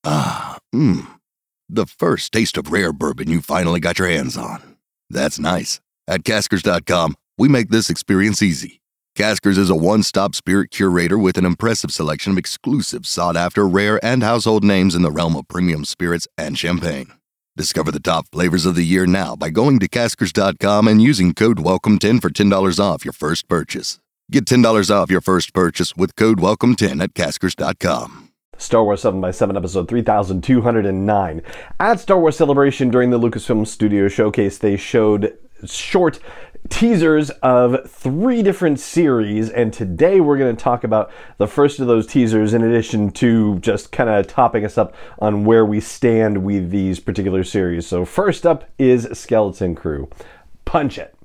Ah, mmm. The first taste of rare bourbon you finally got your hands on. That's nice. At Caskers.com, we make this experience easy. Caskers is a one-stop spirit curator with an impressive selection of exclusive, sought-after, rare, and household names in the realm of premium spirits and champagne. Discover the top flavors of the year now by going to Caskers.com and using code WELCOME10 for $10 off your first purchase. Get $10 off your first purchase with code WELCOME10 at Caskers.com. Star Wars 7x7 episode 3209. At Star Wars Celebration during the Lucasfilm Studio Showcase, they showed short teasers of 3 different series, and today we're going to talk about the first of those teasers in addition to just kind of topping us up on where we stand with these particular series. So first up is Skeleton Crew. Punch it.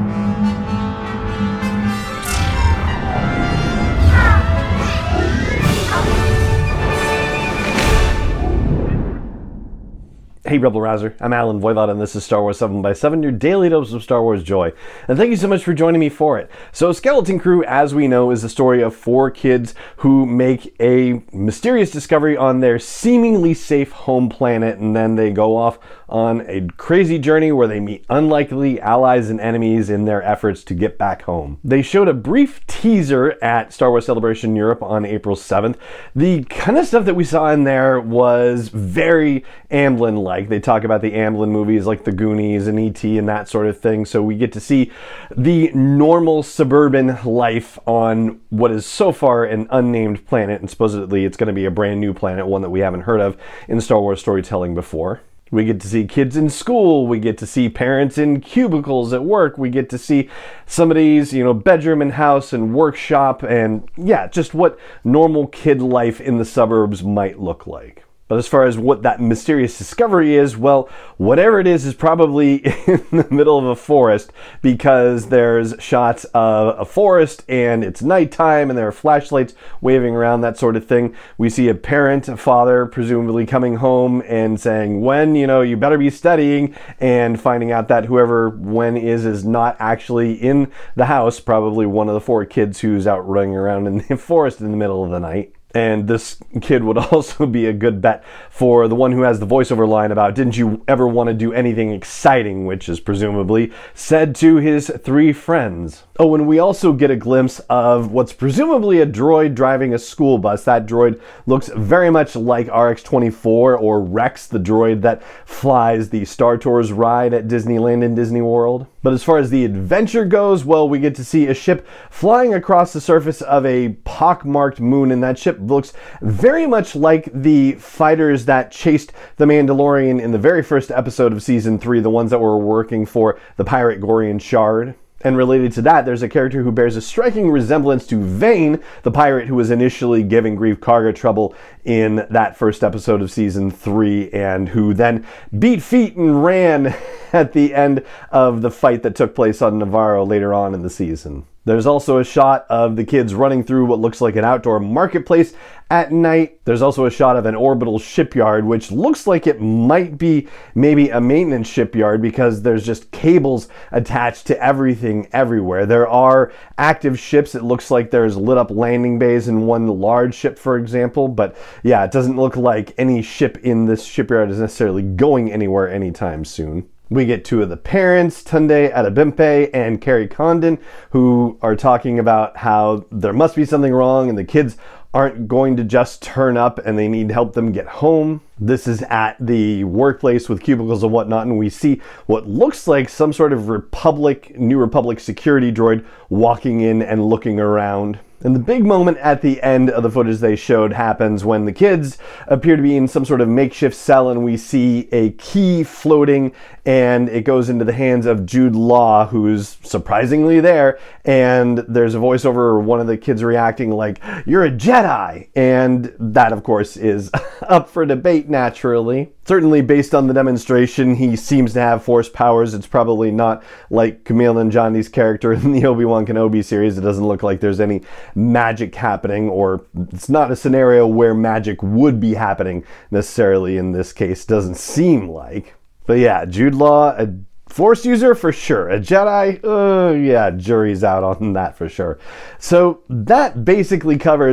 Hey Rebel Rouser, I'm Alan Voivod and this is Star Wars 7x7, your daily dose of Star Wars joy. And thank you so much for joining me for it. So Skeleton Crew, as we know, is the story of 4 kids who make a mysterious discovery on their seemingly safe home planet, and then they go off on a crazy journey where they meet unlikely allies and enemies in their efforts to get back home. They showed a brief teaser at Star Wars Celebration Europe on April 7th. The kind of stuff that we saw in there was very Amblin-like. They talk about the Amblin movies like The Goonies and E.T. and that sort of thing, so we get to see the normal suburban life on what is so far an unnamed planet, and supposedly it's going to be a brand new planet, one that we haven't heard of in Star Wars storytelling before. We get to see kids in school, we get to see parents in cubicles at work, we get to see somebody's, bedroom and house and workshop, and yeah, just what normal kid life in the suburbs might look like. But as far as what that mysterious discovery is, well, whatever it is probably in the middle of a forest, because there's shots of a forest and it's nighttime and there are flashlights waving around, that sort of thing. We see a parent, a father, presumably coming home and saying, when, you better be studying, and finding out that whoever when is not actually in the house, probably one of the 4 kids who's out running around in the forest in the middle of the night. And this kid would also be a good bet for the one who has the voiceover line about, didn't you ever want to do anything exciting, which is presumably said to his 3 friends. Oh, and we also get a glimpse of what's presumably a droid driving a school bus. That droid looks very much like RX-24 or Rex, the droid that flies the Star Tours ride at Disneyland and Disney World. But as far as the adventure goes, well, we get to see a ship flying across the surface of a pockmarked moon, and that ship looks very much like the fighters that chased the Mandalorian in the very first episode of Season 3, the ones that were working for the pirate Gorian Shard. And related to that, there's a character who bears a striking resemblance to Vane, the pirate who was initially giving Greef Karga trouble in that first episode of Season 3, and who then beat feet and ran at the end of the fight that took place on Navarro later on in the season. There's also a shot of the kids running through what looks like an outdoor marketplace at night. There's also a shot of an orbital shipyard, which looks like it might be maybe a maintenance shipyard because there's just cables attached to everything everywhere. There are active ships. It looks like there's lit up landing bays in one large ship, for example. But yeah, it doesn't look like any ship in this shipyard is necessarily going anywhere anytime soon. We get 2 of the parents, Tunde Adebimpe and Carrie Condon, who are talking about how there must be something wrong and the kids aren't going to just turn up and they need help them get home. This is at the workplace with cubicles and whatnot, and we see what looks like some sort of New Republic security droid walking in and looking around. And the big moment at the end of the footage they showed happens when the kids appear to be in some sort of makeshift cell, and we see a key floating, and it goes into the hands of Jude Law, who's surprisingly there, and there's a voiceover, one of the kids reacting like, "You're a Jedi!" And that, of course, is up for debate, naturally. Certainly, based on the demonstration, he seems to have force powers. It's probably not like Kumail Nanjiani's character in the Obi-Wan Kenobi series. It doesn't look like there's any magic happening, or it's not a scenario where magic would be happening necessarily in this case. Doesn't seem like. But yeah, Jude Law, a Force user for sure. A Jedi, yeah, jury's out on that for sure. So that basically covers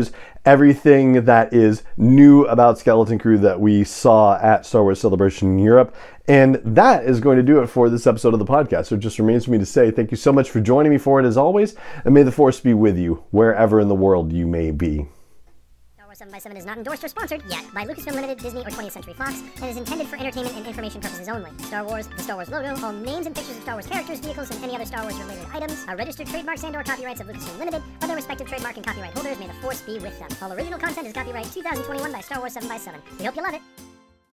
everything that is new about Skeleton Crew that we saw at Star Wars Celebration in Europe. And that is going to do it for this episode of the podcast. So it just remains for me to say thank you so much for joining me for it as always, and may the Force be with you wherever in the world you may be. 7x7 is not endorsed or sponsored yet by Lucasfilm Limited, Disney, or 20th Century Fox, and is intended for entertainment and information purposes only. Star Wars, the Star Wars logo, all names and pictures of Star Wars characters, vehicles, and any other Star Wars-related items are registered trademarks and/or copyrights of Lucasfilm Limited, or their respective trademark and copyright holders. May the Force be with them. All original content is copyright 2021 by Star Wars 7x7. We hope you love it.